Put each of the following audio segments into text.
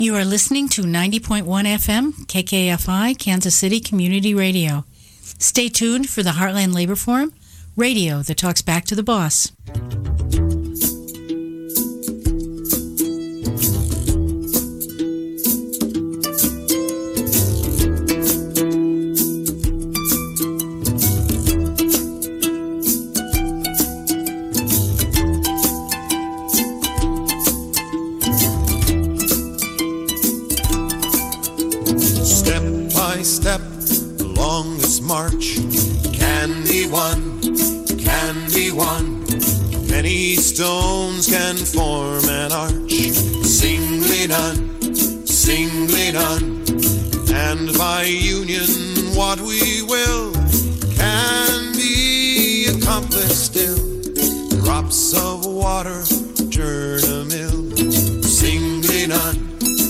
You are listening to 90.1 FM, KKFI, Kansas City Community Radio. Stay tuned for the Heartland Labor Forum, radio that talks back to the boss. Step along this march can be won. Many stones can form an arch, singly none, and by union what we will can be accomplished still. Drops of water turn a mill, singly none.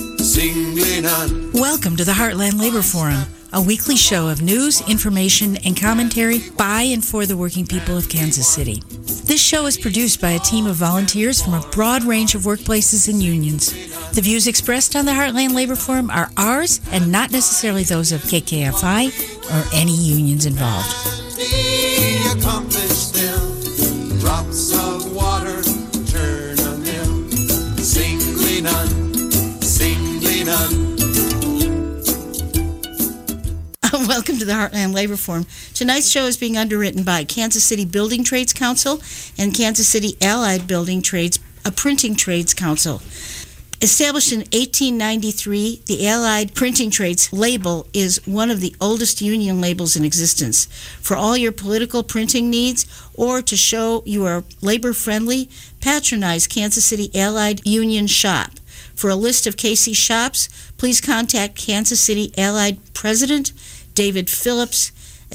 Welcome to the Heartland Labor Forum, a weekly show of news, information, and commentary by and for the working people of Kansas City. This show is produced by a team of volunteers from a broad range of workplaces and unions. The views expressed on the Heartland Labor Forum are ours and not necessarily those of KKFI or any unions involved. Drops of water turn a mill, singly none. Welcome to the Heartland Labor Forum. Tonight's show is being underwritten by Kansas City Building Trades Council and Kansas City Allied Building Trades, a printing trades council. Established in 1893, the Allied Printing Trades label is one of the oldest union labels in existence. For all your political printing needs or to show you are labor-friendly, patronize Kansas City Allied Union Shop. For a list of KC shops, please contact Kansas City Allied President David Phillips at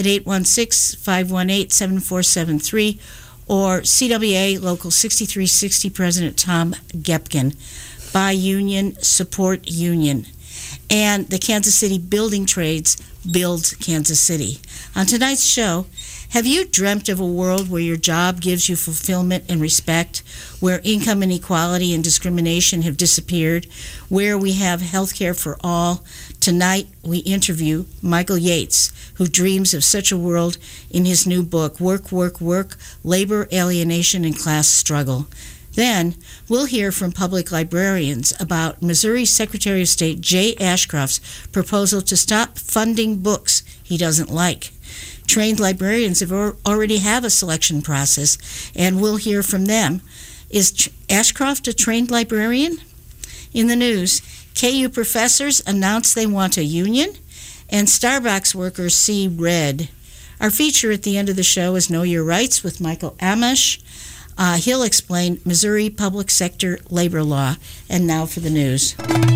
816-518-7473 or CWA Local 6360 President Tom Gepkin. Buy union, support union. And the Kansas City Building Trades build Kansas City. On tonight's show, have you dreamt of a world where your job gives you fulfillment and respect, where income inequality and discrimination have disappeared, where we have health care for all? Tonight, we interview Michael Yates, who dreams of such a world in his new book, Work, Work, Work, Labor, Alienation, and Class Struggle. Then, we'll hear from public librarians about Missouri Secretary of State Jay Ashcroft's proposal to stop funding books he doesn't like. Trained librarians already have a selection process, and we'll hear from them. Is Ashcroft a trained librarian? In the news, KU professors announce they want a union, and Starbucks workers see red. Our feature at the end of the show is Know Your Rights with Michael Amish. He'll explain Missouri public sector labor law. And now for the news.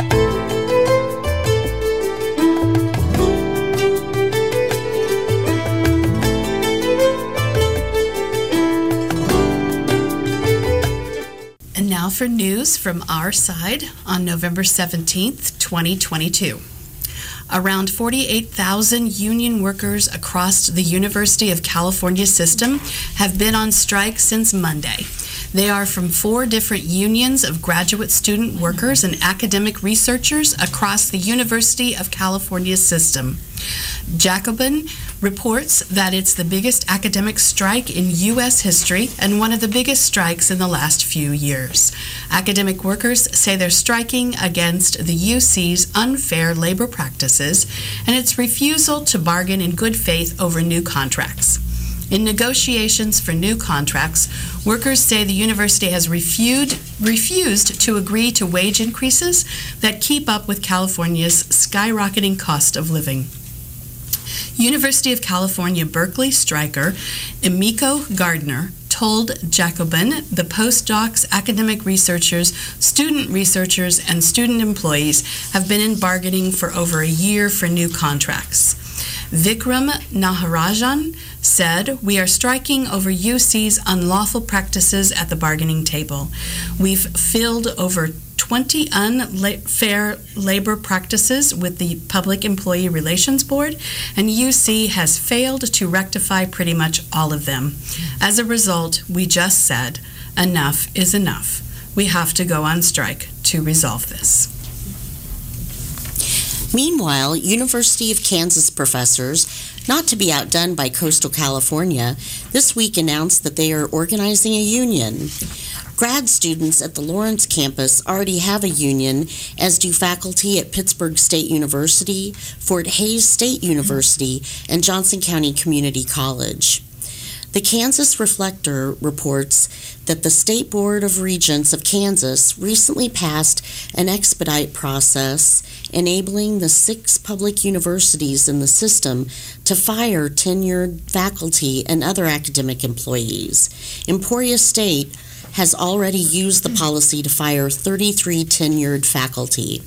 And now for news from our side on November 17th, 2022. Around 48,000 union workers across the University of California system have been on strike since Monday. They are from 4 different unions of graduate student workers and academic researchers across the University of California system. Jacobin reports that it's the biggest academic strike in U.S. history and one of the biggest strikes in the last few years. Academic workers say they're striking against the UC's unfair labor practices and its refusal to bargain in good faith over new contracts. In negotiations for new contracts, workers say the university has refused to agree to wage increases that keep up with California's skyrocketing cost of living. University of California Berkeley striker Emiko Gardner told Jacobin the postdocs, academic researchers, student researchers, and student employees have been in bargaining for over a year for new contracts. Vikram Naharajan said, "We are striking over UC's unlawful practices at the bargaining table. We've filled over 20 unfair labor practices with the Public Employee Relations Board, and UC has failed to rectify pretty much all of them. As a result, we just said, enough is enough. We have to go on strike to resolve this." Meanwhile, University of Kansas professors, not to be outdone by coastal California, this week announced that they are organizing a union. Grad students at the Lawrence campus already have a union, as do faculty at Pittsburgh State University, Fort Hays State University, and Johnson County Community College. The Kansas Reflector reports that the State Board of Regents of Kansas recently passed an expedite process enabling the 6 public universities in the system to fire tenured faculty and other academic employees. Emporia State has already used the policy to fire 33 tenured faculty.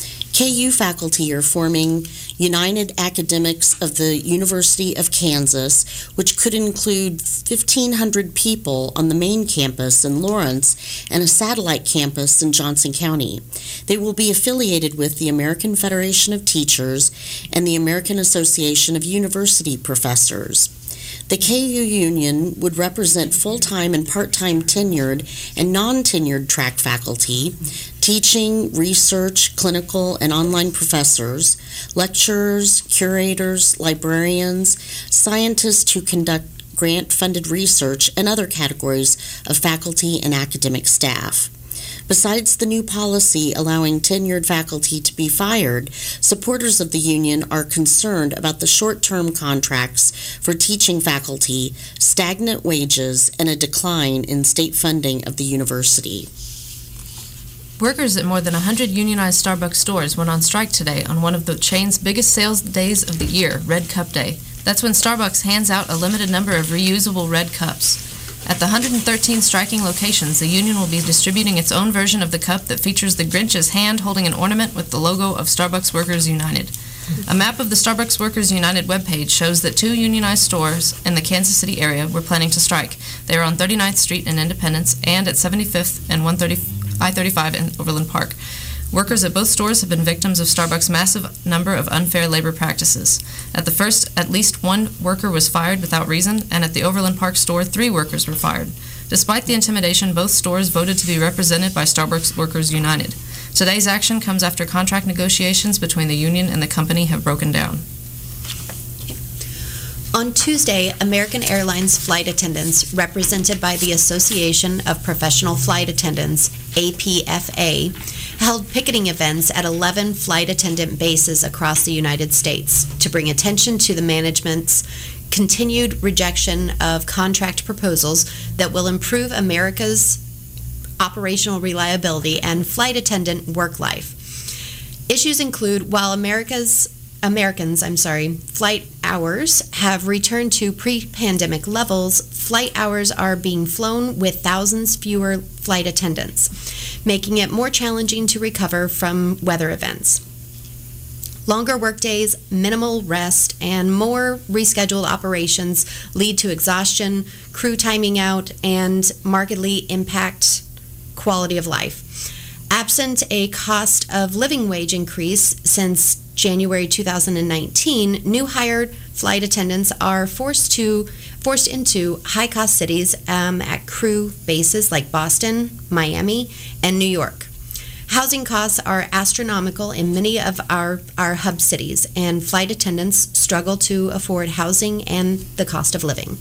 KU faculty are forming United Academics of the University of Kansas, which could include 1,500 people on the main campus in Lawrence and a satellite campus in Johnson County. They will be affiliated with the American Federation of Teachers and the American Association of University Professors. The KU union would represent full-time and part-time tenured and non-tenured track faculty, teaching, research, clinical, and online professors, lecturers, curators, librarians, scientists who conduct grant-funded research, and other categories of faculty and academic staff. Besides the new policy allowing tenured faculty to be fired, supporters of the union are concerned about the short-term contracts for teaching faculty, stagnant wages, and a decline in state funding of the university. Workers at more than 100 unionized Starbucks stores went on strike today on one of the chain's biggest sales days of the year, Red Cup Day. That's when Starbucks hands out a limited number of reusable red cups. At the 113 striking locations, the union will be distributing its own version of the cup that features the Grinch's hand holding an ornament with the logo of Starbucks Workers United. A map of the Starbucks Workers United webpage shows that 2 unionized stores in the Kansas City area were planning to strike. They are on 39th Street in Independence and at 75th and I-35 in Overland Park. Workers at both stores have been victims of Starbucks' massive number of unfair labor practices. At the first, at least 1 worker was fired without reason, and at the Overland Park store, 3 workers were fired. Despite the intimidation, both stores voted to be represented by Starbucks Workers United. Today's action comes after contract negotiations between the union and the company have broken down. On Tuesday, American Airlines flight attendants, represented by the Association of Professional Flight Attendants, APFA, held picketing events at 11 flight attendant bases across the United States to bring attention to the management's continued rejection of contract proposals that will improve America's operational reliability and flight attendant work life. Issues include, while Americans' flight hours have returned to pre-pandemic levels, flight hours are being flown with thousands fewer flight attendants, making it more challenging to recover from weather events. Longer workdays, minimal rest, and more rescheduled operations lead to exhaustion, crew timing out, and markedly impact quality of life. Absent a cost of living wage increase since January 2019, new hired flight attendants are forced into high-cost cities at crew bases like Boston, Miami, and New York. Housing costs are astronomical in many of our hub cities, and flight attendants struggle to afford housing and the cost of living.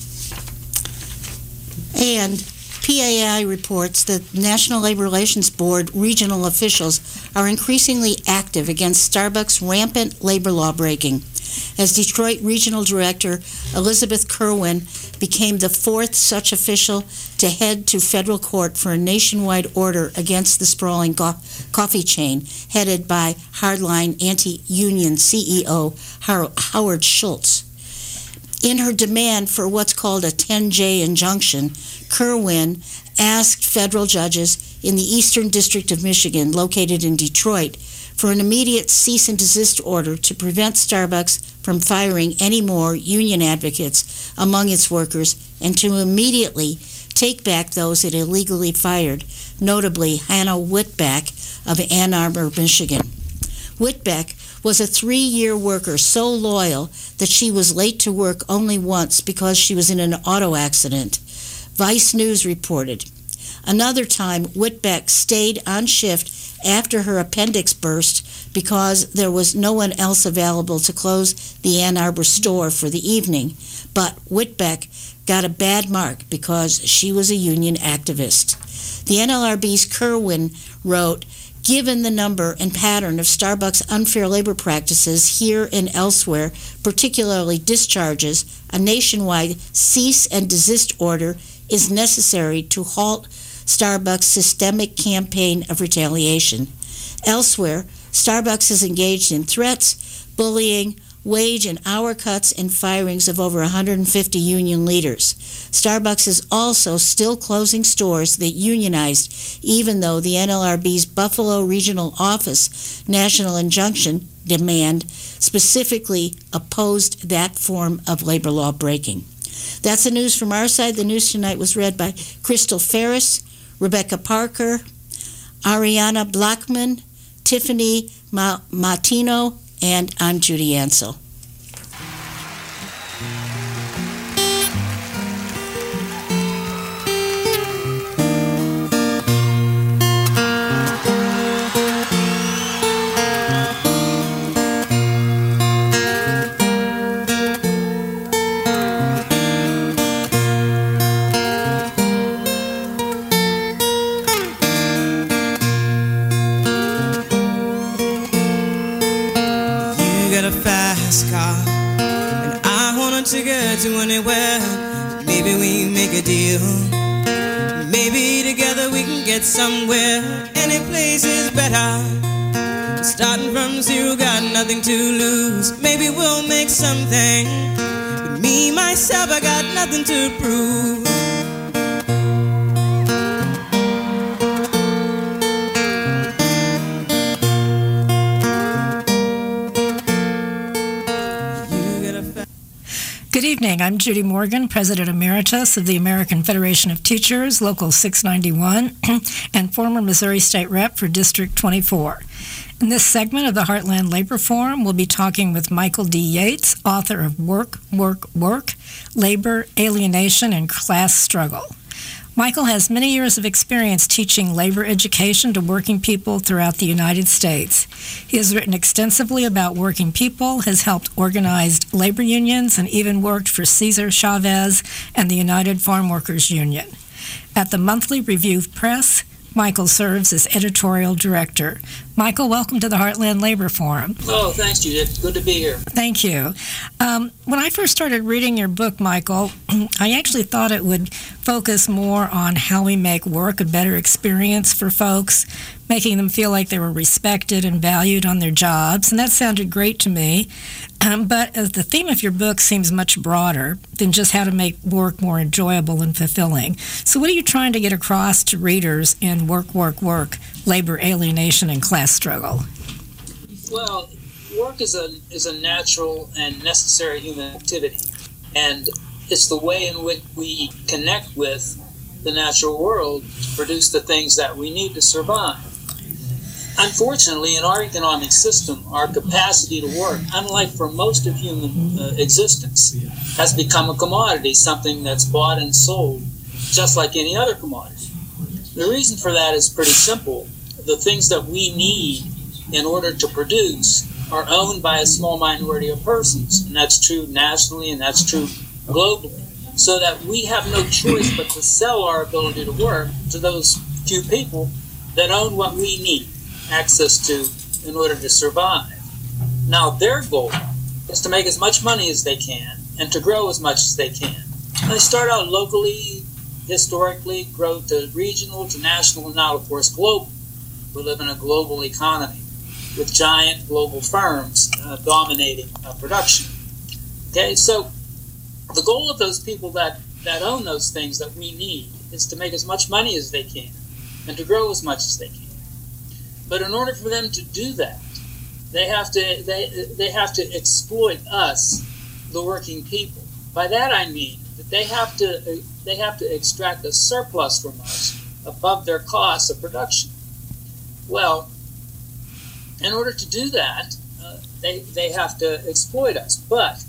And PAI reports that National Labor Relations Board regional officials are increasingly active against Starbucks' rampant labor law breaking, as Detroit Regional Director Elizabeth Kerwin became the 4th such official to head to federal court for a nationwide order against the sprawling coffee chain headed by hardline anti-union CEO Howard Schultz. In her demand for what's called a 10J injunction, Kerwin asked federal judges in the Eastern District of Michigan, located in Detroit, for an immediate cease and desist order to prevent Starbucks from firing any more union advocates among its workers and to immediately take back those it illegally fired, notably Hannah Whitbeck of Ann Arbor, Michigan. Whitbeck was a 3-year worker so loyal that she was late to work only once because she was in an auto accident. Vice News reported. Another time, Whitbeck stayed on shift after her appendix burst because there was no one else available to close the Ann Arbor store for the evening. But Whitbeck got a bad mark because she was a union activist. The NLRB's Kerwin wrote, "Given the number and pattern of Starbucks' unfair labor practices here and elsewhere, particularly discharges, a nationwide cease and desist order is necessary to halt Starbucks' systemic campaign of retaliation. Elsewhere, Starbucks is engaged in threats, bullying, wage and hour cuts, and firings of over 150 union leaders. Starbucks is also still closing stores that unionized, even though the NLRB's Buffalo Regional Office national injunction demand specifically opposed that form of labor law breaking." That's the news from our side. The news tonight was read by Crystal Ferris, Rebecca Parker, Ariana Blackman, Tiffany Martino, and I'm Judy Ansell. To anywhere, maybe we make a deal. Maybe together we can get somewhere. Any place is better. Starting from zero, got nothing to lose. Maybe we'll make something. But me, myself, I got nothing to prove. Good evening. I'm Judy Morgan, President Emeritus of the American Federation of Teachers, Local 691, and former Missouri State Rep for District 24. In this segment of the Heartland Labor Forum, we'll be talking with Michael D. Yates, author of Work, Work, Work, Labor, Alienation, and Class Struggle. Michael has many years of experience teaching labor education to working people throughout the United States. He has written extensively about working people, has helped organize labor unions, and even worked for Cesar Chavez and the United Farm Workers Union. At the Monthly Review Press, Michael serves as editorial director. Michael, welcome to the Heartland Labor Forum. Oh, thanks, Judith. Good to be here. Thank you. When I first started reading your book, Michael, I actually thought it would focus more on how we make work a better experience for folks, making them feel like they were respected and valued on their jobs, and that sounded great to me. But the theme of your book seems much broader than just how to make work more enjoyable and fulfilling. So what are you trying to get across to readers in Work, Work, Work, Labor, Alienation, and Class Struggle? Well, work is a natural and necessary human activity, and it's the way in which we connect with the natural world to produce the things that we need to survive. Unfortunately, in our economic system, our capacity to work, unlike for most of human existence, has become a commodity, something that's bought and sold, just like any other commodity. The reason for that is pretty simple. The things that we need in order to produce are owned by a small minority of persons, and that's true nationally and that's true globally, so that we have no choice but to sell our ability to work to those few people that own what we need access to in order to survive. Now, their goal is to make as much money as they can and to grow as much as they can. And they start out locally, historically, grow to regional, to national, and now, of course, global. We live in a global economy with giant global firms dominating production. Okay, so the goal of those people that own those things that we need is to make as much money as they can and to grow as much as they can. But in order for them to do that, they have to exploit us, the working people. By that I mean that they have to extract a surplus from us above their costs of production. Well, in order to do that, they have to exploit us. But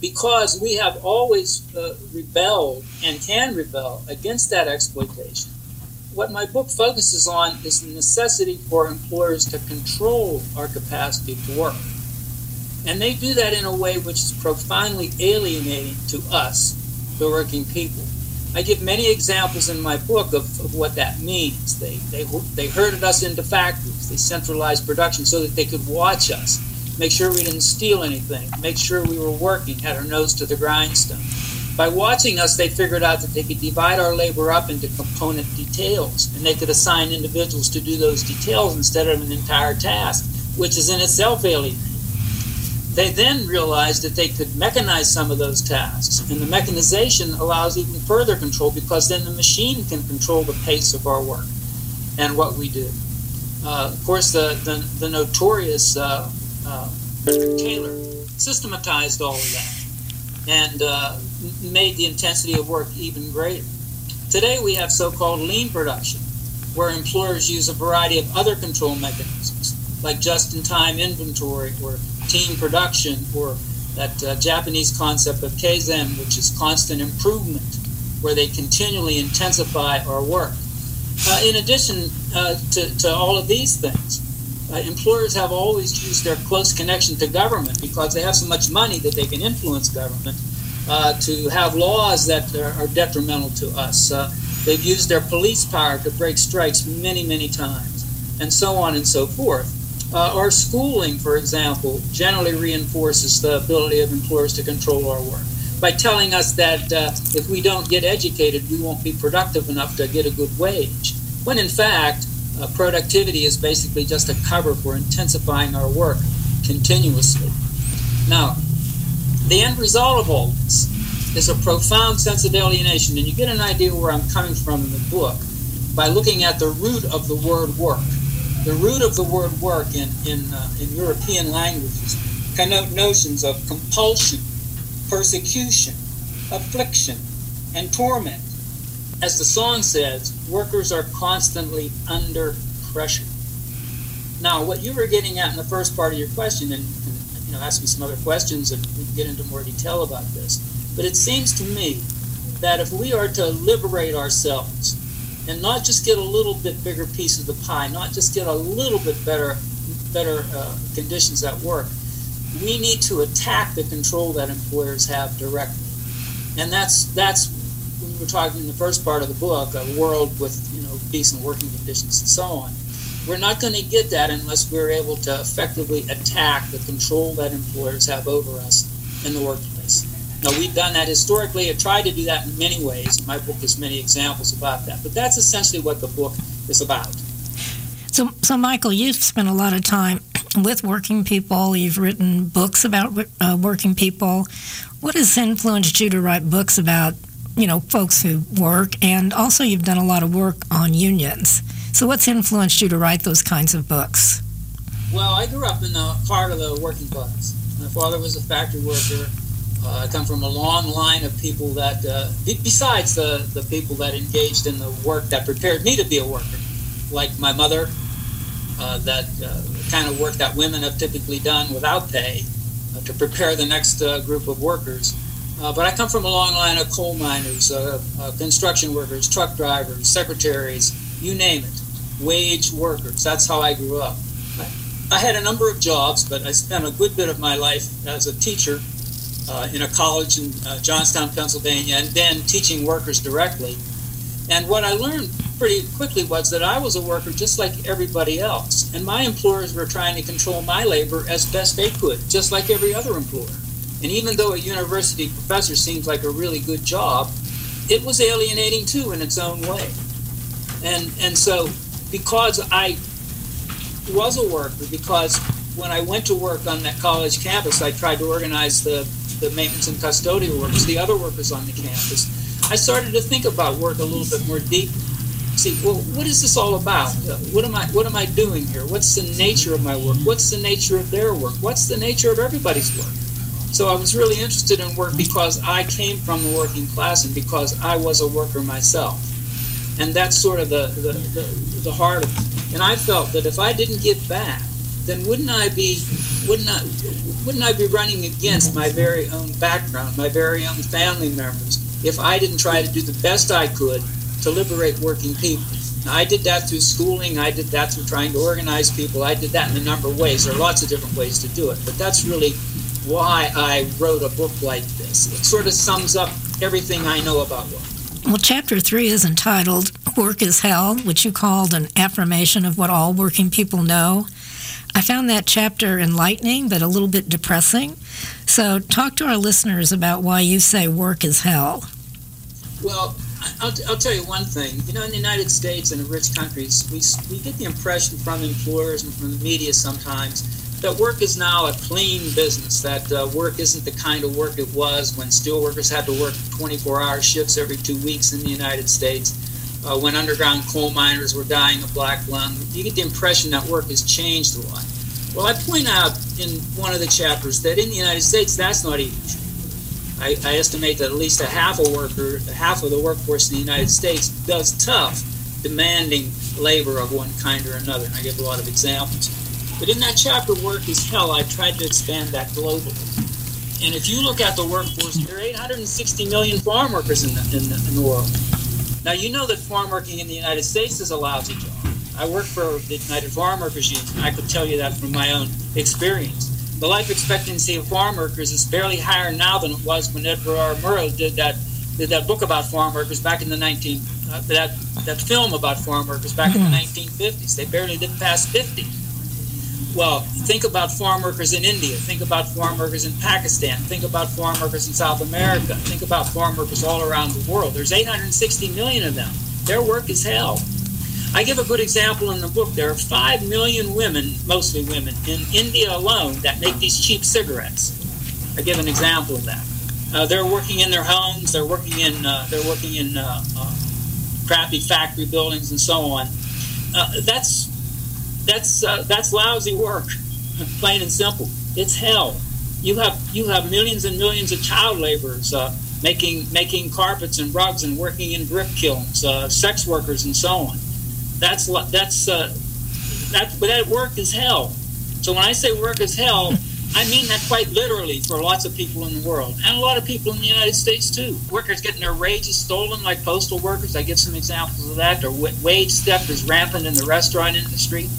because we have always rebelled and can rebel against that exploitation, what my book focuses on is the necessity for employers to control our capacity to work. And they do that in a way which is profoundly alienating to us, the working people. I give many examples in my book of what that means. They herded us into factories. They centralized production so that they could watch us, make sure we didn't steal anything, make sure we were working, had our nose to the grindstone. By watching us, they figured out that they could divide our labor up into component details, and they could assign individuals to do those details instead of an entire task, which is in itself alienating. They then realized that they could mechanize some of those tasks, and the mechanization allows even further control because then the machine can control the pace of our work and what we do. Of course, the notorious Frederick Taylor systematized all of that and made the intensity of work even greater. Today we have so-called lean production, where employers use a variety of other control mechanisms, like just-in-time inventory or team production, or that Japanese concept of Kaizen, which is constant improvement, where they continually intensify our work. In addition to all of these things, employers have always used their close connection to government because they have so much money that they can influence government to have laws that are detrimental to us. They've used their police power to break strikes many, many times, and so on and so forth. Our schooling, for example, generally reinforces the ability of employers to control our work by telling us that if we don't get educated, we won't be productive enough to get a good wage, when in fact, productivity is basically just a cover for intensifying our work continuously. Now, the end result of all this is a profound sense of alienation, and you get an idea where I'm coming from in the book by looking at the root of the word work. The root of the word work in European languages connote notions of compulsion, persecution, affliction, and torment. As the song says, workers are constantly under pressure. Now, what you were getting at in the first part of your question, and ask me some other questions and we can get into more detail about this, but it seems to me that if we are to liberate ourselves and not just get a little bit bigger piece of the pie, not just get a little bit better conditions at work, we need to attack the control that employers have directly. And that's when we were talking in the first part of the book, a world with decent working conditions and so on. We're not going to get that unless we're able to effectively attack the control that employers have over us in the workplace. Now, we've done that historically. I tried to do that in many ways. My book has many examples about that. But that's essentially what the book is about. So Michael, you've spent a lot of time with working people. You've written books about working people. What has influenced you to write books about, folks who work? And also you've done a lot of work on unions. So what's influenced you to write those kinds of books? Well, I grew up in the heart of the working class. My father was a factory worker. I come from a long line of people that, besides the people that engaged in the work that prepared me to be a worker, like my mother, that kind of work that women have typically done without pay to prepare the next group of workers. But I come from a long line of coal miners, construction workers, truck drivers, secretaries, you name it, wage workers. That's how I grew up. I had a number of jobs, but I spent a good bit of my life as a teacher in a college in Johnstown, Pennsylvania, and then teaching workers directly. And what I learned pretty quickly was that I was a worker just like everybody else, and my employers were trying to control my labor as best they could, just like every other employer. And even though a university professor seems like a really good job, it was alienating too in its own way. And so because I was a worker, because when I went to work on that college campus, I tried to organize the maintenance and custodial workers, the other workers on the campus, I started to think about work a little bit more deeply. See, well, what is this all about? What am I doing here? What's the nature of my work? What's the nature of their work? What's the nature of everybody's work? So I was really interested in work because I came from the working class and because I was a worker myself. And that's sort of the heart of it. And I felt that if I didn't give back, then wouldn't I be running against my very own background, my very own family members, if I didn't try to do the best I could to liberate working people? I did that through schooling. I did that through trying to organize people. I did that in a number of ways. There are lots of different ways to do it, but that's really why I wrote a book like this. It sort of sums up everything I know about work. Well, Chapter 3 is entitled Work is Hell, which you called an affirmation of what all working people know. I found that chapter enlightening, but a little bit depressing. So talk to our listeners about why you say work is hell. Well, I'll tell you one thing. You know, in the United States and in rich countries, we get the impression from employers and from the media sometimes that work is now a clean business, that work isn't the kind of work it was when steelworkers had to work 24-hour shifts every 2 weeks in the United States, when underground coal miners were dying of black lung. You get the impression that work has changed a lot. Well, I point out in one of the chapters that in the United States, that's not even true. I estimate that at least half of the workforce in the United States does tough, demanding labor of one kind or another, and I give a lot of examples. But in that chapter, Work is Hell, I tried to expand that globally. And if you look at the workforce, there are 860 million farm workers in the world. Now, you know that farm working in the United States is a lousy job. I work for the United Farm Workers Union. I could tell you that from my own experience. The life expectancy of farm workers is barely higher now than it was when Edward R. Murrow did that book about farm workers back in the that film about farm workers back in the 1950s. They barely didn't pass 50. Well, think about farm workers in India. Think about farm workers in Pakistan. Think about farm workers in South America. Think about farm workers all around the world. There's 860 million of them. Their work is hell. I give a good example in the book. There are 5 million women, mostly women, in India alone that make these cheap cigarettes. I give an example of that. They're working in their homes. They're working in crappy factory buildings and so on. That's lousy work, plain and simple. It's hell. You have millions and millions of child laborers making carpets and rugs and working in brick kilns, sex workers and so on. That work is hell. So when I say work is hell, I mean that quite literally for lots of people in the world, and a lot of people in the United States too. Workers getting their wages stolen, like postal workers. I give some examples of that. Or wage theft is rampant in the restaurant industry.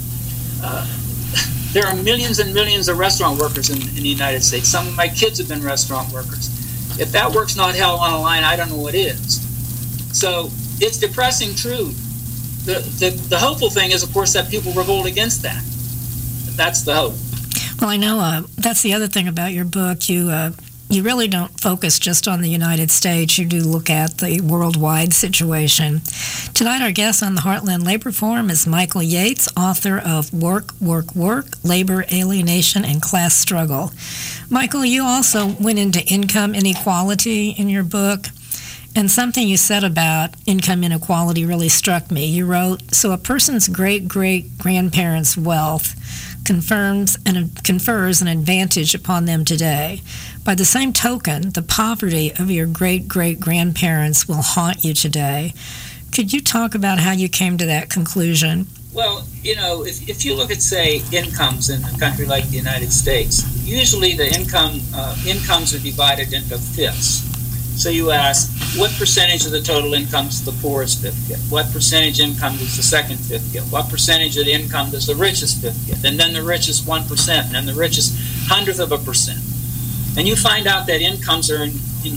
There are millions and millions of restaurant workers in the United States. Some of my kids have been restaurant workers. If that work's not hell on a line, I don't know what is. So it's depressing, true. The hopeful thing is, of course, that people revolt against that. That's the hope. Well, I know that's the other thing about your book. You really don't focus just on the United States. You do look at the worldwide situation. Tonight, our guest on the Heartland Labor Forum is Michael Yates, author of Work, Work, Work, Labor, Alienation, and Class Struggle. Michael, you also went into income inequality in your book. And something you said about income inequality really struck me. You wrote, so a person's great-great-grandparents' wealth confers an advantage upon them today. By the same token, the poverty of your great-great-grandparents will haunt you today. Could you talk about how you came to that conclusion? Well, you know, if you look at, say, incomes in a country like the United States, usually the incomes are divided into fifths. So you ask, what percentage of the total income does the poorest fifth get? What percentage income does the second fifth get? What percentage of the income does the richest fifth get? And then the richest 1%, and then the richest 100%. And you find out that incomes are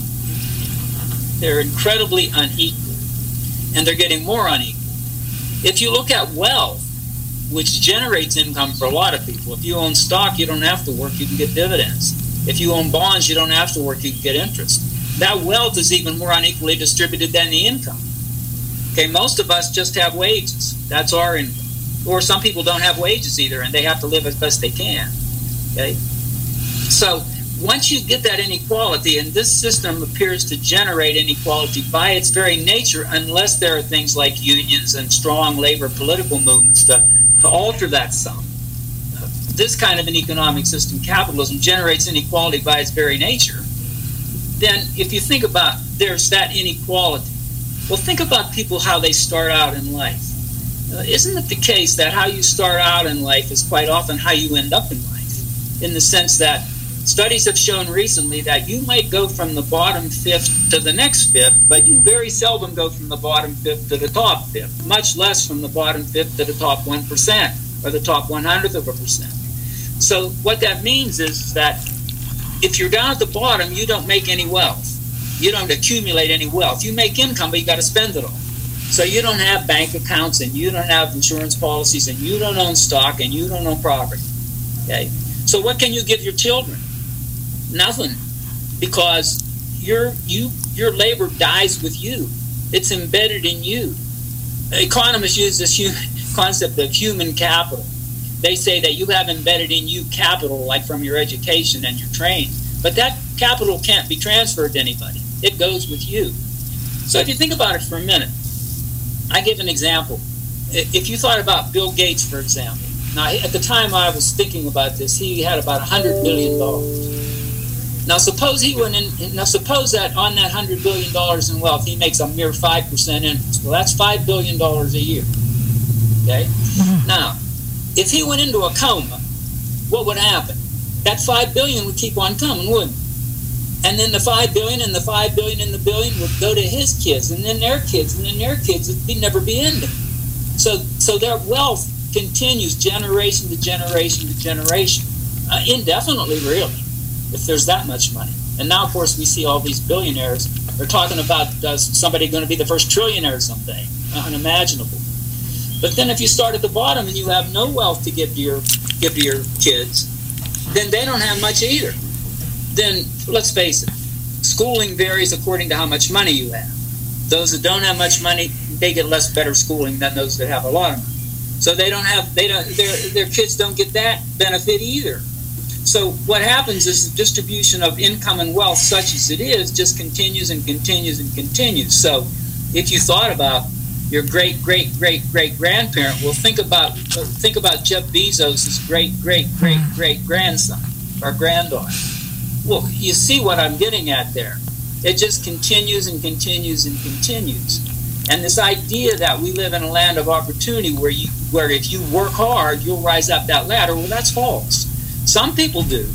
they're incredibly unequal, and they're getting more unequal. If you look at wealth, which generates income for a lot of people, if you own stock, you don't have to work, you can get dividends. If you own bonds, you don't have to work, you can get interest. That wealth is even more unequally distributed than the income. Okay, most of us just have wages. That's our income. Or some people don't have wages either, and they have to live as best they can. Okay? So once you get that inequality, and this system appears to generate inequality by its very nature, unless there are things like unions and strong labor political movements to alter that sum. This kind of an economic system, capitalism, generates inequality by its very nature. Then if you think about there's that inequality, well, think about people, how they start out in life. Isn't it the case that how you start out in life is quite often how you end up in life? In the sense that Studies have shown recently that you might go from the bottom fifth to the next fifth, but you very seldom go from the bottom fifth to the top fifth, much less from the bottom fifth to the top 1% or the top 100%. So what that means is that if you're down at the bottom, you don't make any wealth. You don't accumulate any wealth. You make income, but you got to spend it all. So you don't have bank accounts, and you don't have insurance policies, and you don't own stock, and you don't own property. Okay? So what can you give your children? Nothing, because your labor dies with you. It's embedded in you. Economists use this concept of human capital. They say that you have embedded in you capital, like from your education and your training, but that capital can't be transferred to anybody. It goes with you. So if you think about it for a minute, I give an example. If you thought about Bill Gates, for example. Now, at the time I was thinking about this, he had about $100 billion. Now, suppose that on that $100 billion in wealth, he makes a mere 5% interest. Well, that's $5 billion a year. Okay? Now, if he went into a coma, what would happen? That $5 billion would keep on coming, wouldn't it? And then the $5 billion and the $5 billion and the billion would go to his kids, and then their kids, and then their kids. It'd never be ending. So their wealth continues generation to generation to generation, indefinitely, really, if there's that much money. And now, of course, we see all these billionaires. They're talking about somebody going to be the first trillionaire someday. Unimaginable. But then if you start at the bottom and you have no wealth to give to your kids, then they don't have much either. Then, let's face it, schooling varies according to how much money you have. Those that don't have much money, they get less better schooling than those that have a lot of money. So their kids don't get that benefit either. So what happens is the distribution of income and wealth, such as it is, just continues and continues and continues. So if you thought about your great-great-great-great-grandparent, well, think about Jeff Bezos' great-great-great-great-grandson or granddaughter. Well, you see what I'm getting at there. It just continues and continues and continues. And this idea that we live in a land of opportunity where if you work hard, you'll rise up that ladder, well, that's false. Some people do.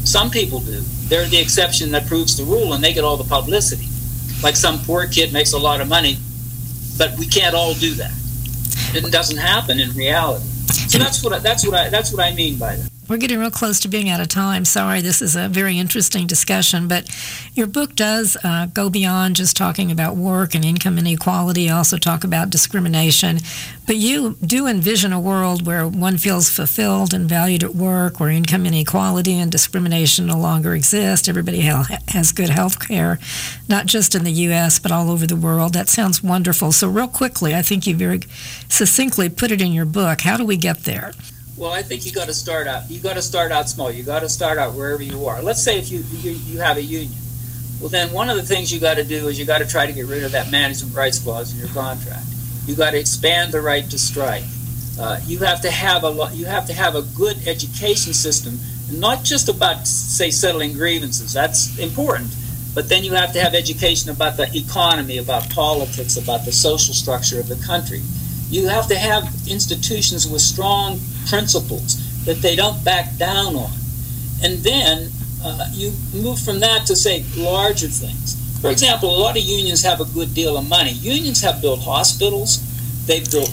They're the exception that proves the rule, and they get all the publicity. Like some poor kid makes a lot of money, but we can't all do that. It doesn't happen in reality. So that's what I mean by that. We're getting real close to being out of time. Sorry, this is a very interesting discussion, but your book does go beyond just talking about work and income inequality. You also talk about discrimination, but you do envision a world where one feels fulfilled and valued at work, where income inequality and discrimination no longer exist. Everybody has good health care, not just in the U.S., but all over the world. That sounds wonderful. So real quickly, I think you very succinctly put it in your book. How do we get there? Well, I think you got to start out. You got to start out small. You got to start out wherever you are. Let's say if you have a union. Well, then one of the things you got to do is you got to try to get rid of that management rights clause in your contract. You got to expand the right to strike. You have to have a good education system, and not just about, say, settling grievances. That's important. But then you have to have education about the economy, about politics, about the social structure of the country. You have to have institutions with strong principles that they don't back down on. And then you move from that to, say, larger things. For example, a lot of unions have a good deal of money. Unions have built hospitals, they've built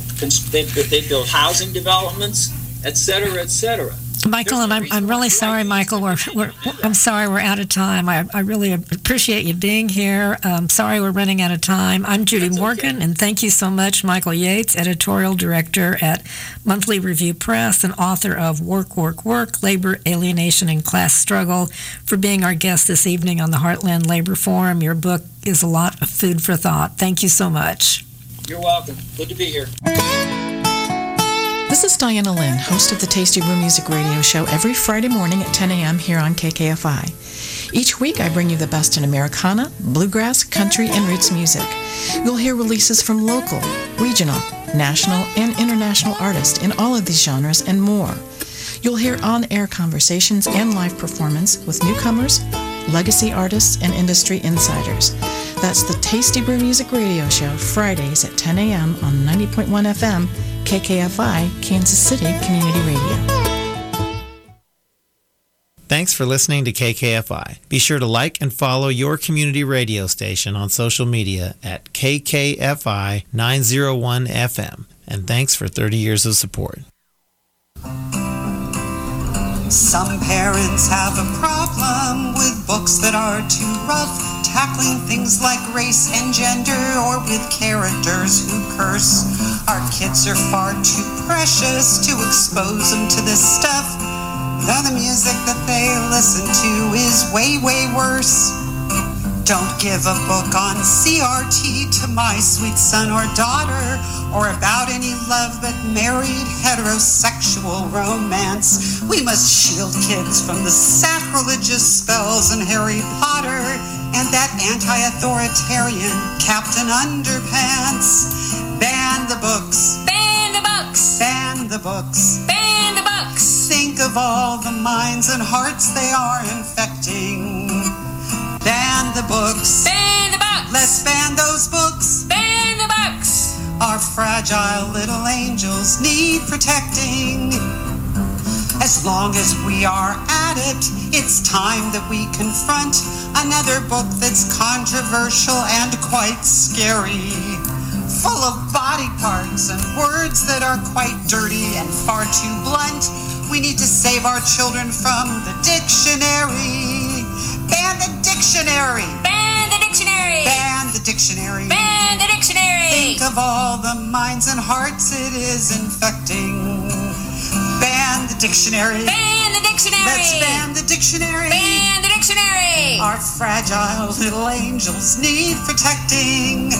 housing developments, et cetera, et cetera. Michael, and I'm really sorry, Michael. I'm sorry we're out of time. I really appreciate you being here. Sorry we're running out of time. I'm Judy Morgan, and thank you so much, Michael Yates, editorial director at Monthly Review Press and author of Work, Work, Work, Labor, Alienation, and Class Struggle, for being our guest this evening on the Heartland Labor Forum. Your book is a lot of food for thought. Thank you so much. You're welcome. Good to be here. This is Diana Lynn, host of the Tasty Brew Music Radio Show every Friday morning at 10 a.m. here on KKFI. Each week I bring you the best in Americana, bluegrass, country, and roots music. You'll hear releases from local, regional, national, and international artists in all of these genres and more. You'll hear on-air conversations and live performance with newcomers, legacy artists, and industry insiders. That's the Tasty Brew Music Radio Show, Fridays at 10 a.m. on 90.1 FM, KKFI, Kansas City Community Radio. thanks for listening to KKFI. Be sure to like and follow your community radio station on social media at KKFI 901 FM. And thanks for 30 years of support. Some parents have a problem with books that are too rough, tackling things like race and gender or with characters who curse. Our kids are far too precious to expose them to this stuff. Though the music that they listen to is way, way worse. Don't give a book on CRT to my sweet son or daughter, or about any love but married heterosexual romance. We must shield kids from the sacrilegious spells in Harry Potter and that anti-authoritarian Captain Underpants. Ban the books. Ban the books. Ban the books. Ban the books. Think of all the minds and hearts they are infecting. Ban the books. Ban the books. Let's ban those books. Ban the books. Our fragile little angels need protecting. As long as we are at it, it's time that we confront another book that's controversial and quite scary. Full of body parts and words that are quite dirty and far too blunt. We need to save our children from the dictionary. Ban the dictionary! Ban the dictionary! Ban the dictionary! Ban the dictionary! Think of all the minds and hearts it is infecting. Ban the dictionary! Ban the dictionary! Let's ban the dictionary! Ban the dictionary! Our fragile little angels need protecting.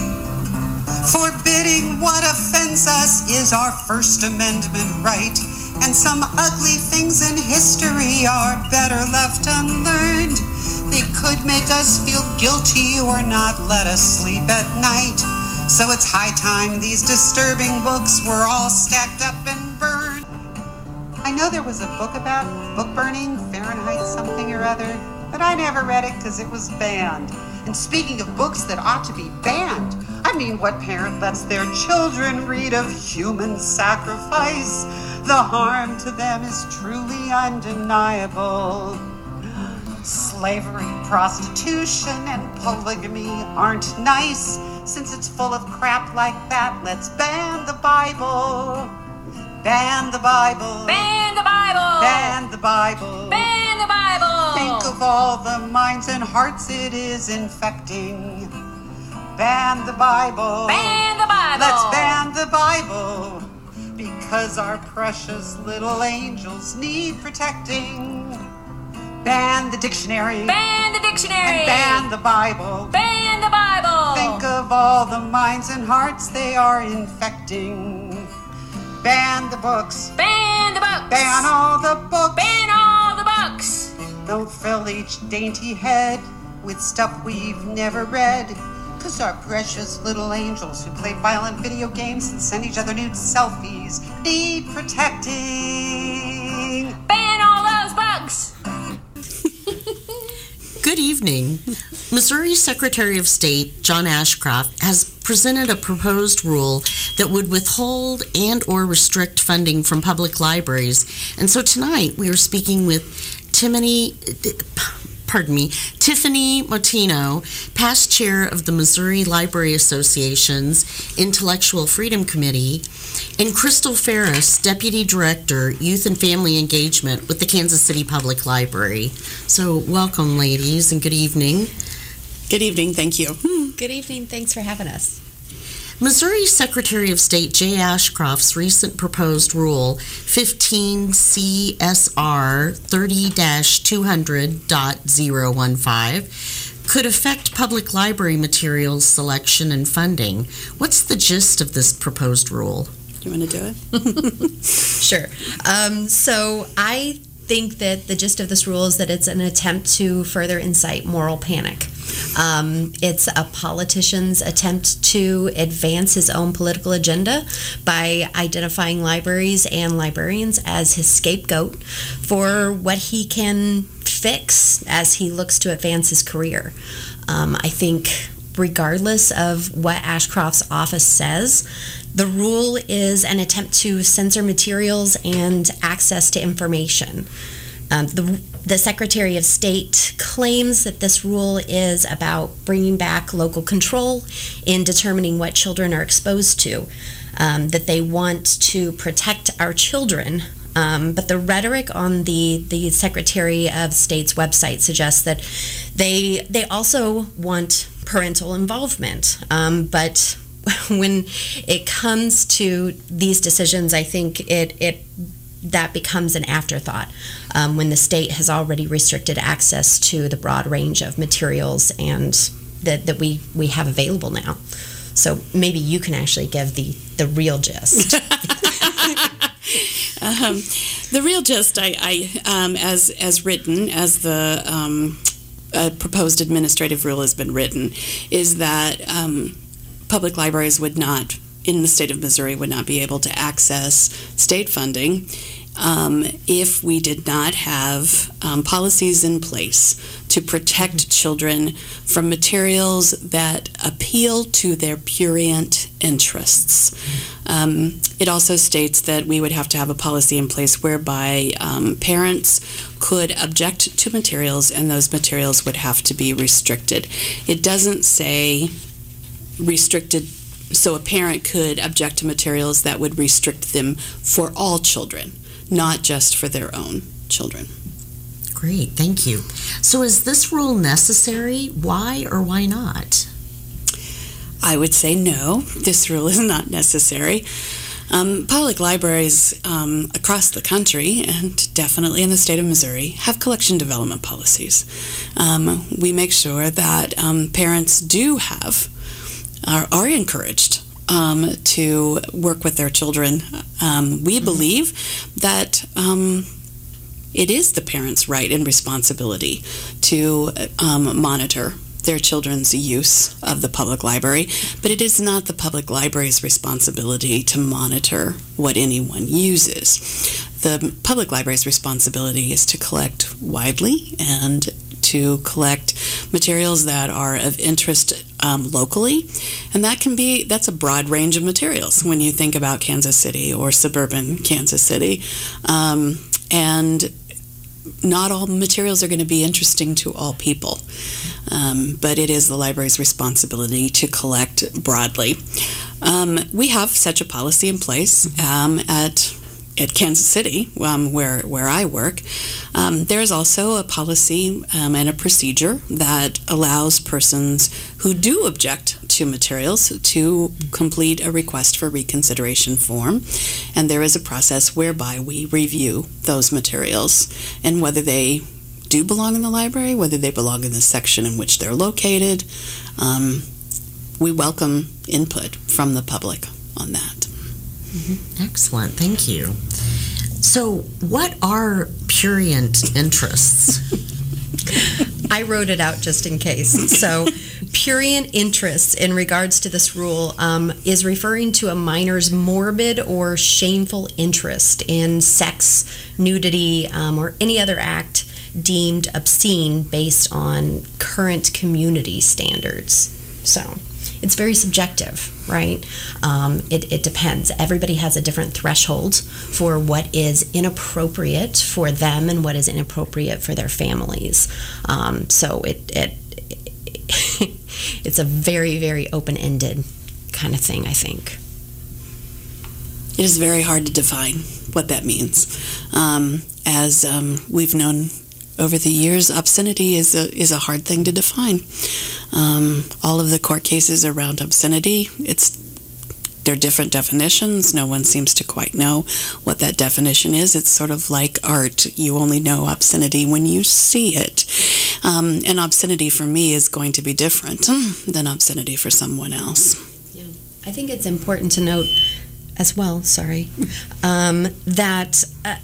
Forbidding what offends us is our First Amendment right, and some ugly things in history are better left unlearned. They could make us feel guilty or not let us sleep at night. So it's high time these disturbing books were all stacked up and burned. I know there was a book about book burning, Fahrenheit something or other, but I never read it because it was banned. And speaking of books that ought to be banned, I mean, what parent lets their children read of human sacrifice? The harm to them is truly undeniable. Slavery, prostitution, and polygamy aren't nice. Since it's full of crap like that, let's ban the Bible. Ban the Bible. Ban the Bible. Ban the Bible. Ban the Bible. Think of all the minds and hearts it is infecting. Ban the Bible. Ban the Bible. Let's ban the Bible. Because our precious little angels need protecting. Ban the dictionary. Ban the dictionary. And ban the Bible. Ban the Bible. Think of all the minds and hearts they are infecting. Ban the books. Ban the books. Ban all the books. Ban all the books. Don't fill each dainty head with stuff we've never read. Because our precious little angels who play violent video games and send each other nude selfies need protecting. Ban all those books. Good evening. Missouri Secretary of State John Ashcroft has presented a proposed rule that would withhold and or restrict funding from public libraries. And so tonight we are speaking with Tiffany Motino, past chair of the Missouri Library Association's Intellectual Freedom Committee, and Crystal Ferris, Deputy Director, Youth and Family Engagement with the Kansas City Public Library. So welcome, ladies, and good evening. Good evening, thank you. Good evening, thanks for having us. Missouri Secretary of State Jay Ashcroft's recent proposed rule, 15 CSR 30-200.015, could affect public library materials selection and funding. What's the gist of this proposed rule? You want to do it? Sure. So I think that the gist of this rule is that it's an attempt to further incite moral panic. It's a politician's attempt to advance his own political agenda by identifying libraries and librarians as his scapegoat for what he can fix as he looks to advance his career. I think regardless of what Ashcroft's office says, the rule is an attempt to censor materials and access to information. The Secretary of State claims that this rule is about bringing back local control in determining what children are exposed to, that they want to protect our children. But the rhetoric on the Secretary of State's website suggests that they also want parental involvement. But when it comes to these decisions, I think that becomes an afterthought when the state has already restricted access to the broad range of materials and that we have available now. So maybe you can actually give the real gist. The real gist, as written, as the proposed administrative rule has been written, is that public libraries in the state of Missouri would not be able to access state funding if we did not have policies in place to protect children from materials that appeal to their prurient interests. It also states that we would have to have a policy in place whereby parents could object to materials, and those materials would have to be restricted. It doesn't say restricted, so a parent could object to materials that would restrict them for all children, not just for their own children. Great, thank you. So is this rule necessary? Why or why not? I would say no, this rule is not necessary. Public libraries across the country, and definitely in the state of Missouri, have collection development policies. We make sure that parents are encouraged to work with their children. We believe that it is the parent's right and responsibility to monitor their children's use of the public library, but it is not the public library's responsibility to monitor what anyone uses. The public library's responsibility is to collect widely and to collect materials that are of interest locally, and that's a broad range of materials when you think about Kansas City or suburban Kansas City, and not all materials are going to be interesting to all people, but it is the library's responsibility to collect broadly. We have such a policy in place at Kansas City, where I work. There's also a policy and a procedure that allows persons who do object to materials to complete a request for reconsideration form, and there is a process whereby we review those materials and whether they do belong in the library, whether they belong in the section in which they're located. We welcome input from the public on that. Mm-hmm. Excellent, thank you. So, what are prurient interests? I wrote it out just in case. So, prurient interests in regards to this rule is referring to a minor's morbid or shameful interest in sex, nudity, or any other act deemed obscene based on current community standards. So, it's very subjective, right? It depends. Everybody has a different threshold for what is inappropriate for them and what is inappropriate for their families. So it's a very, very open-ended kind of thing, I think. It is very hard to define what that means. As we've known over the years, obscenity is a hard thing to define. All of the court cases around obscenity, they're different definitions. No one seems to quite know what that definition is. It's sort of like art. You only know obscenity when you see it. And obscenity for me is going to be different than obscenity for someone else. Yeah. I think it's important to note as well, that,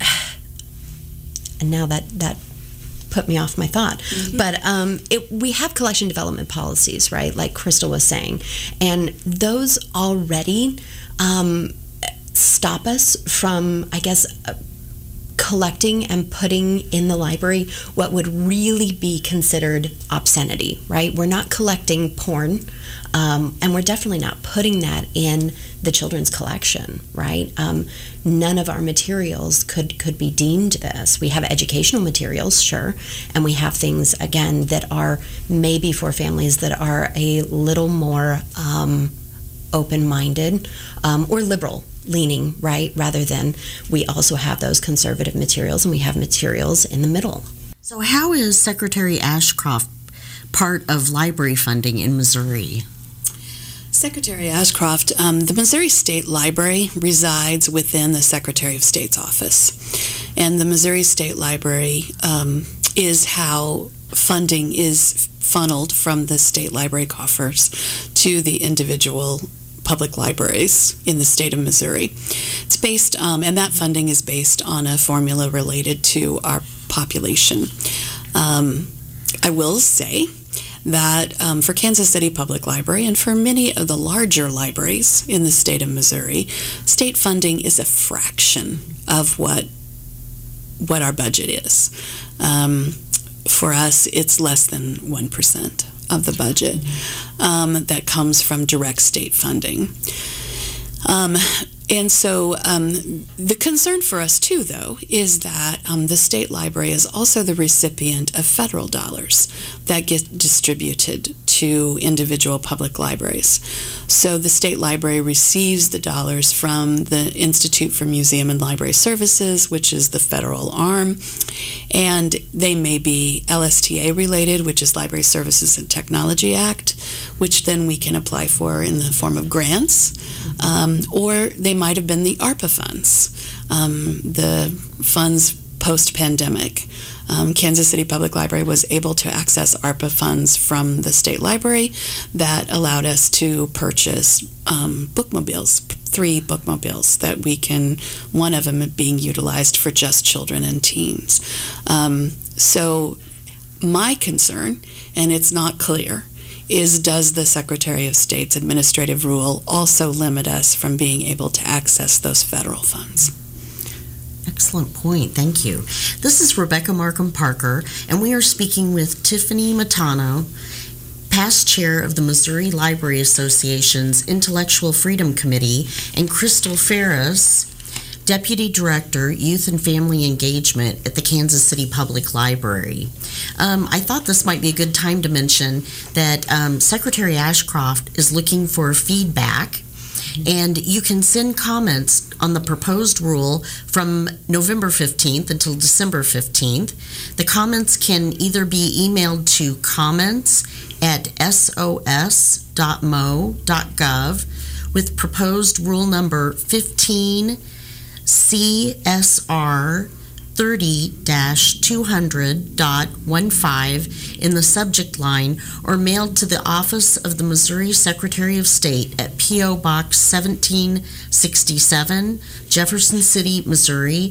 and now that put me off my thought. Mm-hmm. But we have collection development policies, right, like Crystal was saying, and those already stop us from, I guess, collecting and putting in the library what would really be considered obscenity, right? We're not collecting porn, and we're definitely not putting that in the children's collection, right? None of our materials could be deemed this. We have educational materials, sure, and we have things, again, that are maybe for families that are a little more open-minded or liberal leaning, right, rather than we also have those conservative materials, and we have materials in the middle. So how is Secretary Ashcroft part of library funding in Missouri? Secretary Ashcroft, the Missouri State Library resides within the Secretary of State's office. And the Missouri State Library is how funding is funneled from the state library coffers to the individual public libraries in the state of Missouri. It's based, and that funding is based on a formula related to our population. I will say that for Kansas City Public Library and for many of the larger libraries in the state of Missouri, state funding is a fraction of what our budget is. For us, it's less than 1% of the budget that comes from direct state funding. And so the concern for us, too, though, is that the state library is also the recipient of federal dollars that get distributed to individual public libraries. So the state library receives the dollars from the Institute for Museum and Library Services, which is the federal arm, and they may be LSTA related, which is Library Services and Technology Act, which then we can apply for in the form of grants, or they might have been the ARPA funds, the funds post-pandemic. Kansas City Public Library was able to access ARPA funds from the state library that allowed us to purchase bookmobiles, 3 bookmobiles that we can, one of them being utilized for just children and teens. So my concern, and it's not clear, is does the Secretary of State's administrative rule also limit us from being able to access those federal funds? Excellent point. Thank you. This is Rebecca Markham Parker, and we are speaking with Tiffany Matano, past chair of the Missouri Library Association's Intellectual Freedom Committee, and Crystal Ferris, Deputy Director, Youth and Family Engagement at the Kansas City Public Library. I thought this might be a good time to mention that Secretary Ashcroft is looking for feedback, and you can send comments on the proposed rule from November 15th until December 15th. The comments can either be emailed to comments@sos.mo.gov with proposed rule number 15 CSR 30-200.15 in the subject line, or mailed to the office of the Missouri Secretary of State at P.O. Box 1767, Jefferson City, Missouri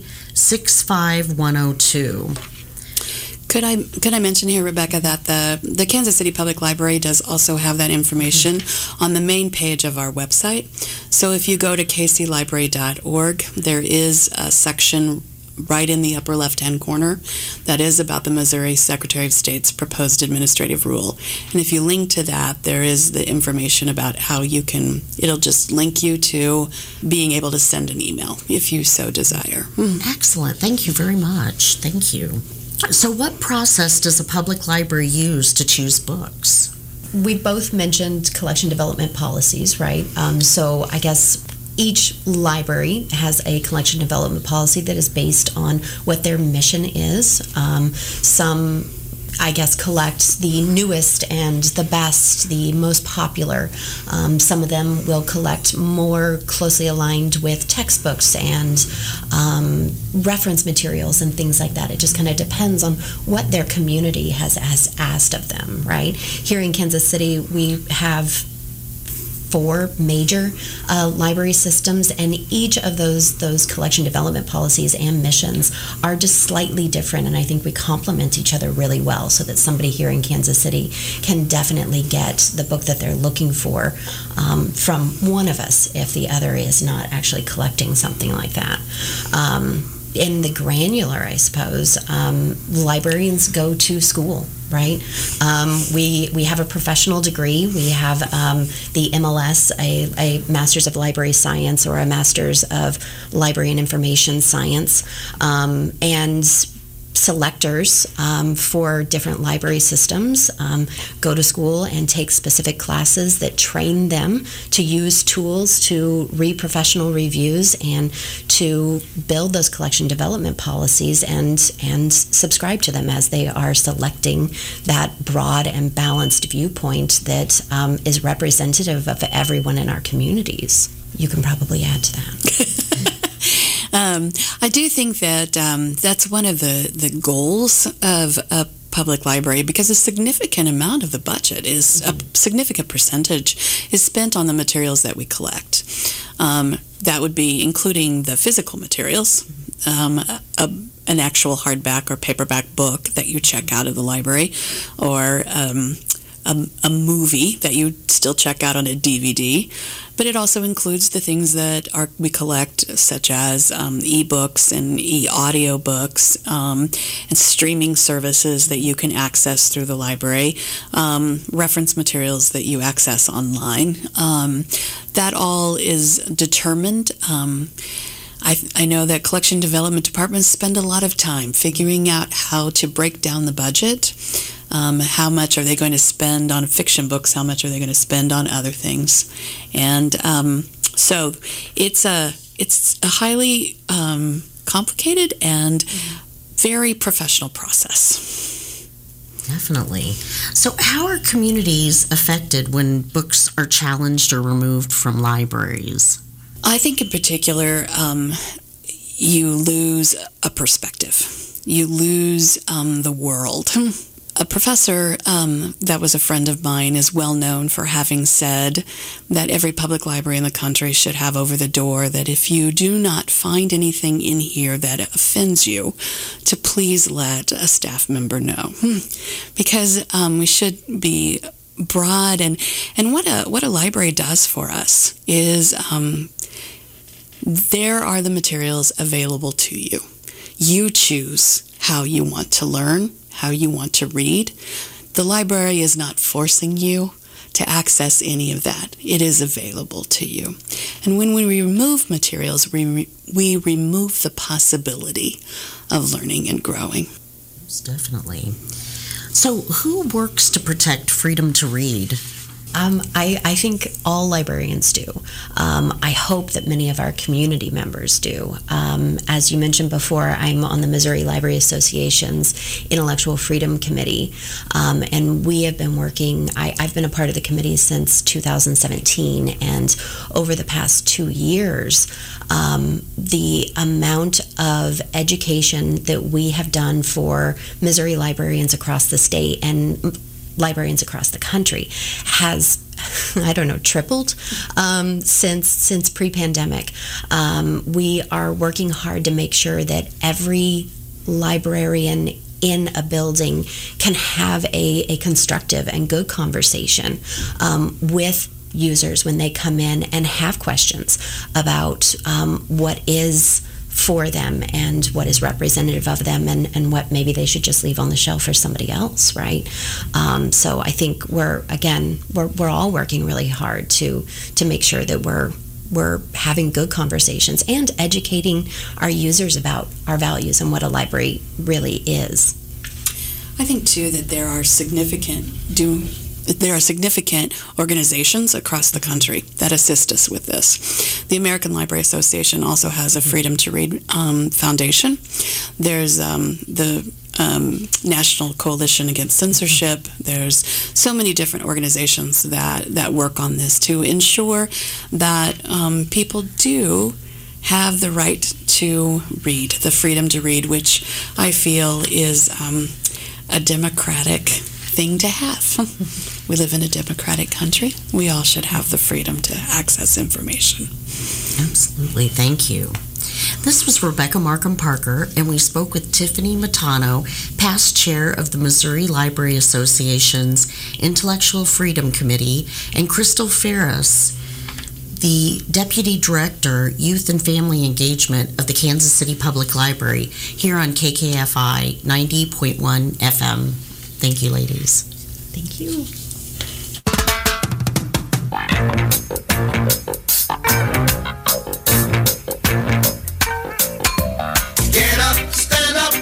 65102. Could I mention here, Rebecca, that the Kansas City Public Library does also have that information on the main page of our website. So if you go to kclibrary.org, there is a section right in the upper left-hand corner that is about the Missouri Secretary of State's proposed administrative rule. And if you link to that, there is the information about how you can, it'll just link you to being able to send an email if you so desire. Excellent. Thank you very much. Thank you. So what process does a public library use to choose books? We both mentioned collection development policies, right? So I guess each library has a collection development policy that is based on what their mission is. Some, I guess, collect the newest and the best, the most popular. Some of them will collect more closely aligned with textbooks and reference materials and things like that. It just kind of depends on what their community has asked of them, right? Here in Kansas City, we have 4 major library systems, and each of those collection development policies and missions are just slightly different, and I think we complement each other really well, so that somebody here in Kansas City can definitely get the book that they're looking for from one of us if the other is not actually collecting something like that. in the granular, I suppose, librarians go to school, right? We have a professional degree. We have the MLS, a Master's of Library Science or a Master's of Library and Information Science, and selectors for different library systems go to school and take specific classes that train them to use tools to read professional reviews and to build those collection development policies and subscribe to them as they are selecting that broad and balanced viewpoint that is representative of everyone in our communities. You can probably add to that. I do think that that's one of the goals of a public library, because a significant amount of the budget is a significant percentage is spent on the materials that we collect. That would be including the physical materials, an actual hardback or paperback book that you check out of the library, or a movie that you still check out on a DVD, but it also includes the things that we collect, such as e-books and e-audio books, and streaming services that you can access through the library, reference materials that you access online. That all is determined. I know that collection development departments spend a lot of time figuring out how to break down the budget. How much are they going to spend on fiction books? How much are they going to spend on other things? And so it's a highly complicated and very professional process. Definitely. So how are communities affected when books are challenged or removed from libraries? I think in particular, you lose a perspective. You lose the world. A professor that was a friend of mine is well known for having said that every public library in the country should have over the door that if you do not find anything in here that offends you, to please let a staff member know. Because we should be broad, and what a library does for us is there are the materials available to you. You choose how you want to learn, how you want to read. The library is not forcing you to access any of that. It is available to you. And when we remove materials, we remove the possibility of learning and growing. Most definitely. So who works to protect freedom to read? I think all librarians do. I hope that many of our community members do. As you mentioned before, I'm on the Missouri Library Association's Intellectual Freedom Committee, and we have been working, I've been a part of the committee since 2017, and over the past 2 years, the amount of education that we have done for Missouri librarians across the state and librarians across the country has, tripled since pre-pandemic. We are working hard to make sure that every librarian in a building can have a constructive and good conversation with users when they come in and have questions about what is for them and what is representative of them and what maybe they should just leave on the shelf for somebody else, right? So I think we're all working really hard to make sure that we're having good conversations and educating our users about our values and what a library really is. I think too that there are significant organizations across the country that assist us with this. The American Library Association also has a Freedom to Read Foundation. There's the National Coalition Against Censorship. There's so many different organizations that work on this to ensure that people do have the right to read, the freedom to read, which I feel is a democratic thing to have. We live in a democratic country. We all should have the freedom to access information. Absolutely. Thank you. This was Rebecca Markham Parker, and we spoke with Tiffany Matano, past chair of the Missouri Library Association's Intellectual Freedom Committee, and Crystal Ferris, the Deputy Director, Youth and Family Engagement of the Kansas City Public Library, here on KKFI 90.1 FM. Thank you, ladies. Thank you. Get up, stand up.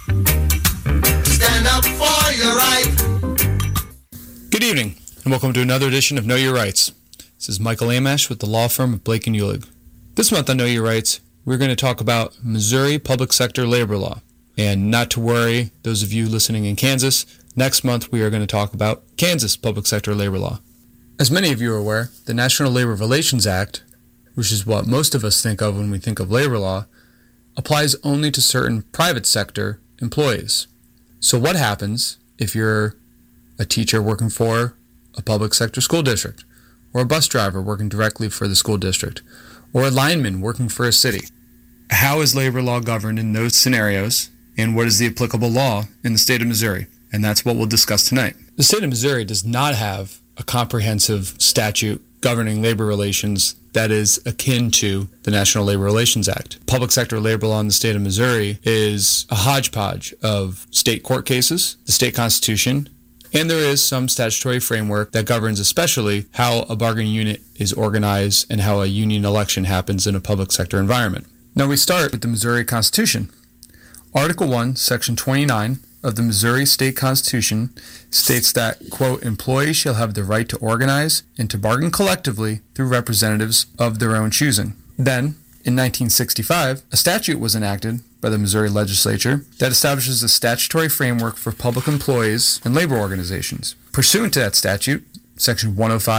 Stand up for your right. Good evening, and welcome to another edition of Know Your Rights. This is Michael Amash with the law firm of Blake & Uhlig. This month on Know Your Rights, we're going to talk about Missouri public sector labor law. And not to worry, those of you listening in Kansas, next month we are going to talk about Kansas public sector labor law. As many of you are aware, the National Labor Relations Act, which is what most of us think of when we think of labor law, applies only to certain private sector employees. So what happens if you're a teacher working for a public sector school district, or a bus driver working directly for the school district, or a lineman working for a city? How is labor law governed in those scenarios, and what is the applicable law in the state of Missouri? And that's what we'll discuss tonight. The state of Missouri does not have a comprehensive statute governing labor relations that is akin to the National Labor Relations Act. Public sector labor law in the state of Missouri is a hodgepodge of state court cases, the state constitution, and there is some statutory framework that governs especially how a bargaining unit is organized and how a union election happens in a public sector environment. Now we start with the Missouri Constitution. Article 1, Section 29 of the Missouri State Constitution states that, quote, employees shall have the right to organize and to bargain collectively through representatives of their own choosing. Then, in 1965, a statute was enacted by the Missouri legislature that establishes a statutory framework for public employees and labor organizations. Pursuant to that statute, Section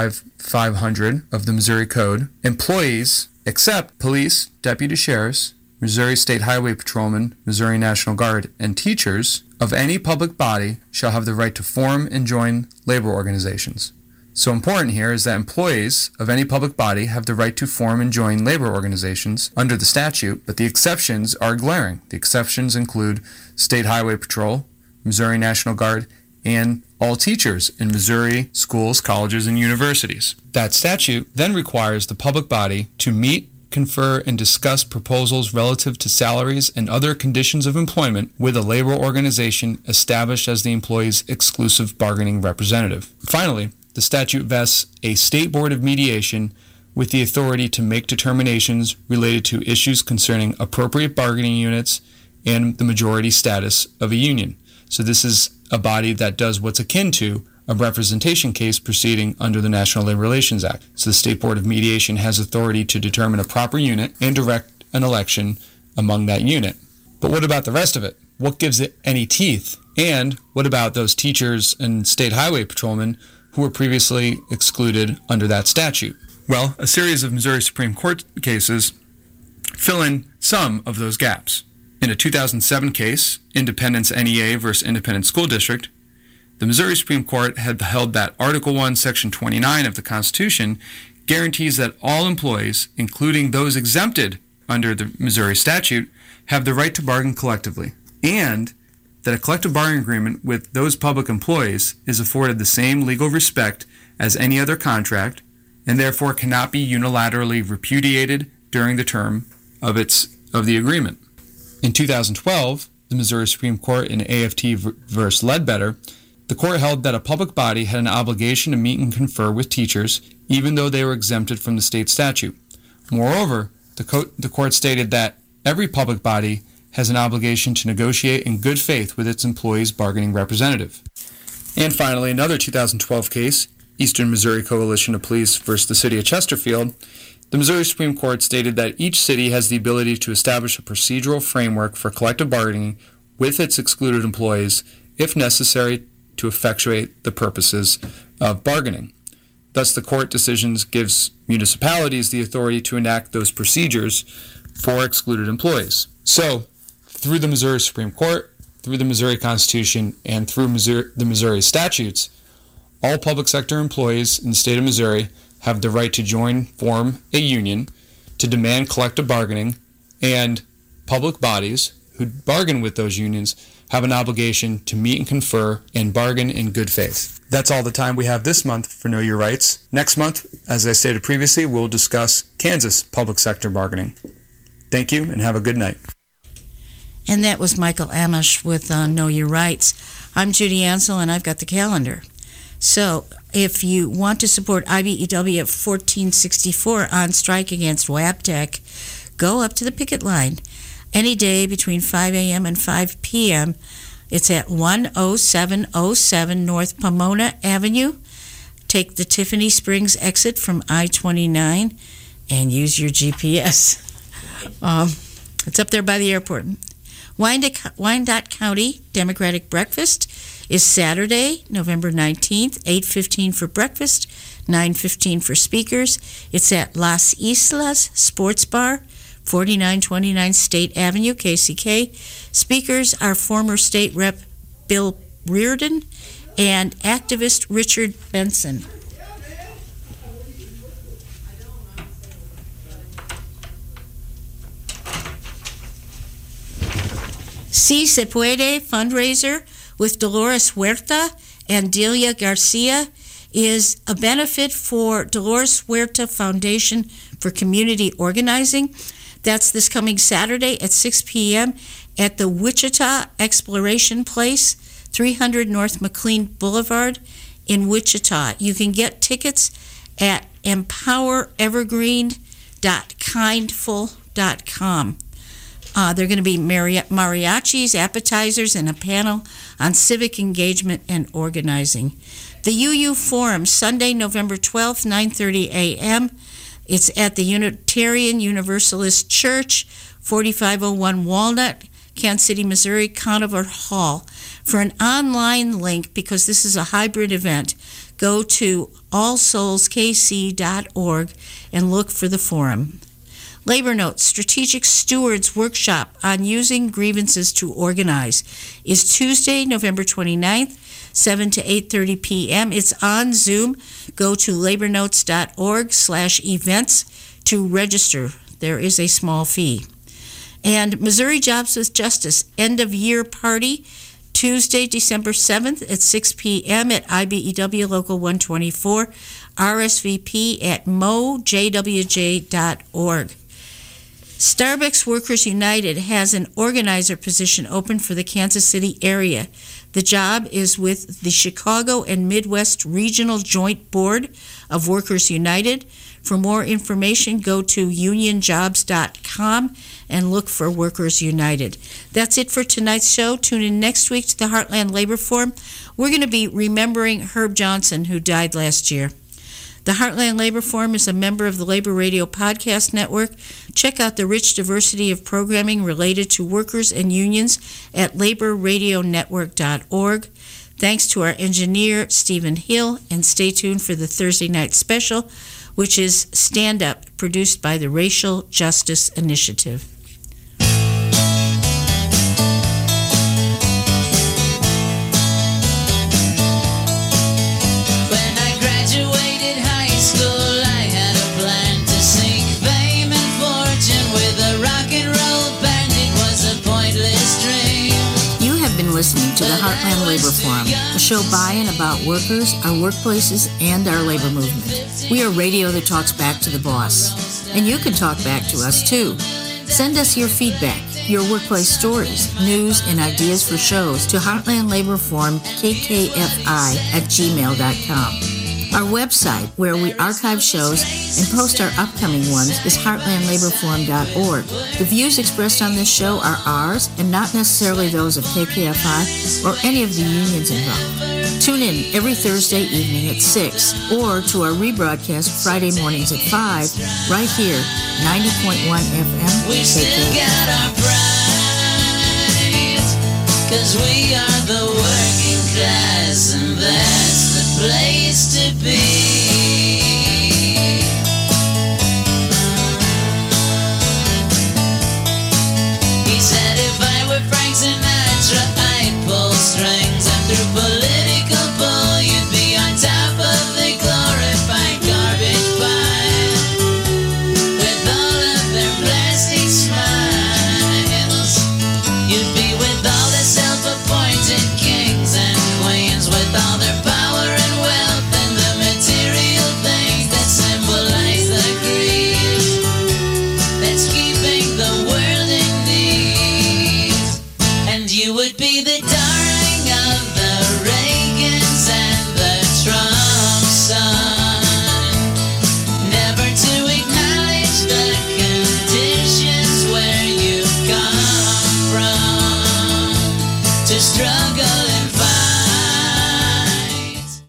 105-500 of the Missouri Code, employees, except police, deputy sheriffs, Missouri State Highway Patrolmen, Missouri National Guard, and teachers of any public body shall have the right to form and join labor organizations. So important here is that employees of any public body have the right to form and join labor organizations under the statute, but the exceptions are glaring. The exceptions include State Highway Patrol, Missouri National Guard, and all teachers in Missouri schools, colleges, and universities. That statute then requires the public body to meet, confer, and discuss proposals relative to salaries and other conditions of employment with a labor organization established as the employee's exclusive bargaining representative. Finally, the statute vests a state board of mediation with the authority to make determinations related to issues concerning appropriate bargaining units and the majority status of a union. So this is a body that does what's akin to a representation case proceeding under the National Labor Relations Act. So the State Board of Mediation has authority to determine a proper unit and direct an election among that unit. But what about the rest of it? What gives it any teeth? And what about those teachers and state highway patrolmen who were previously excluded under that statute? Well, a series of Missouri Supreme Court cases fill in some of those gaps. In a 2007 case, Independence NEA versus Independent School District, the Missouri Supreme Court had held that Article 1, Section 29 of the Constitution guarantees that all employees, including those exempted under the Missouri statute, have the right to bargain collectively, and that a collective bargaining agreement with those public employees is afforded the same legal respect as any other contract, and therefore cannot be unilaterally repudiated during the term of the agreement. In 2012, the Missouri Supreme Court in AFT versus Ledbetter, the court held that a public body had an obligation to meet and confer with teachers, even though they were exempted from the state statute. Moreover, the court stated that every public body has an obligation to negotiate in good faith with its employees' bargaining representative. And finally, another 2012 case, Eastern Missouri Coalition of Police versus the City of Chesterfield, the Missouri Supreme Court stated that each city has the ability to establish a procedural framework for collective bargaining with its excluded employees, if necessary, to effectuate the purposes of bargaining. Thus, the court decisions gives municipalities the authority to enact those procedures for excluded employees. So, through the Missouri Supreme Court, through the Missouri Constitution, and through the Missouri statutes, all public sector employees in the state of Missouri have the right to form a union, to demand collective bargaining, and public bodies who bargain with those unions have an obligation to meet and confer and bargain in good faith. That's all the time we have this month for Know Your Rights. Next month, as I stated previously, we'll discuss Kansas public sector bargaining. Thank you and have a good night. And that was Michael Amish with Know Your Rights. I'm Judy Ansel, and I've got the calendar. So if you want to support IBEW at 1464 on strike against Wabtec, go up to the picket line any day between 5 a.m. and 5 p.m. It's at 10707 North Pomona Avenue. Take the Tiffany Springs exit from I-29 and use your GPS. It's up there by the airport. Wyandotte County Democratic Breakfast is Saturday, November 19th, 8:15 for breakfast, 9:15 for speakers. It's at Las Islas Sports Bar, 4929 State Avenue, KCK. Speakers are former State Rep Bill Reardon and activist Richard Benson. Si Se Puede fundraiser with Dolores Huerta and Delia Garcia is a benefit for Dolores Huerta Foundation for Community Organizing. That's this coming Saturday at 6 p.m. at the Wichita Exploration Place, 300 North McLean Boulevard in Wichita. You can get tickets at empowerevergreen.kindful.com. There are going to be mariachis, appetizers, and a panel on civic engagement and organizing. The UU Forum, Sunday, November 12th, 9:30 a.m. It's at the Unitarian Universalist Church, 4501 Walnut, Kansas City, Missouri, Conover Hall. For an online link, because this is a hybrid event, go to allsoulskc.org and look for the forum. Labor Notes, Strategic Stewards Workshop on Using Grievances to Organize is Tuesday, November 29th, 7 to 8:30 p.m. It's on Zoom. Go to labornotes.org/events to register. There is a small fee. And Missouri Jobs with Justice End-of-Year Party, Tuesday, December 7th at 6 p.m. at IBEW Local 124, RSVP at mojwj.org. Starbucks Workers United has an organizer position open for the Kansas City area. The job is with the Chicago and Midwest Regional Joint Board of Workers United. For more information, go to unionjobs.com and look for Workers United. That's it for tonight's show. Tune in next week to the Heartland Labor Forum. We're going to be remembering Herb Johnson, who died last year. The Heartland Labor Forum is a member of the Labor Radio Podcast Network. Check out the rich diversity of programming related to workers and unions at laborradionetwork.org. Thanks to our engineer, Stephen Hill, and stay tuned for the Thursday night special, which is Stand Up, produced by the Racial Justice Initiative. Listening to the Heartland Labor Forum, a show by and about workers, our workplaces, and our labor movement. We are radio that talks back to the boss. And you can talk back to us, too. Send us your feedback, your workplace stories, news, and ideas for shows to Heartland Labor Forum, kkfi@gmail.com. Our website, where we archive shows and post our upcoming ones, is heartlandlaborforum.org. The views expressed on this show are ours and not necessarily those of KKFI or any of the unions involved. Tune in every Thursday evening at 6 or to our rebroadcast Friday mornings at 5 right here, 90.1 FM. We still got our pride, 'cause we are the working class, and that's the place to be.